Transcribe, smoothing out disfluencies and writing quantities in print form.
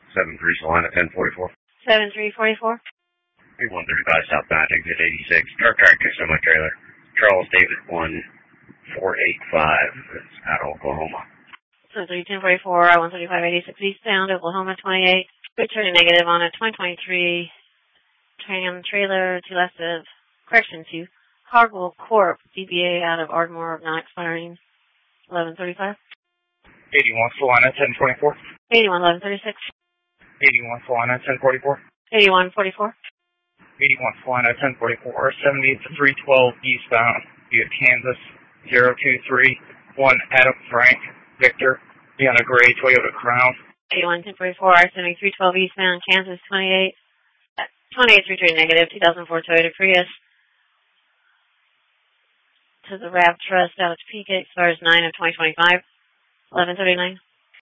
73 Salina 1044. 7344. 135 southbound, exit 86. Truck tractor, semi-trailer. Charles David 1485. That's out of Oklahoma. 1044, I-135 86 eastbound, Oklahoma 28. Returning negative on a 2023 Tram trailer to left of, correction to Harville Corp. DBA out of Ardmore, not expiring 1135. 81 Salina 1024. 81 1136. 81 Salina 1044. 81 44. 81 Salina 1044. 70 to 312 eastbound via Kansas 0231 Adam Frank Victor beyond a gray Toyota Crown. 81 1044, 7312 eastbound, Kansas 28. 2833 negative, 2004 Toyota Prius. To the RAV Trust out of Topeka, expires 9 of 2025. 1139.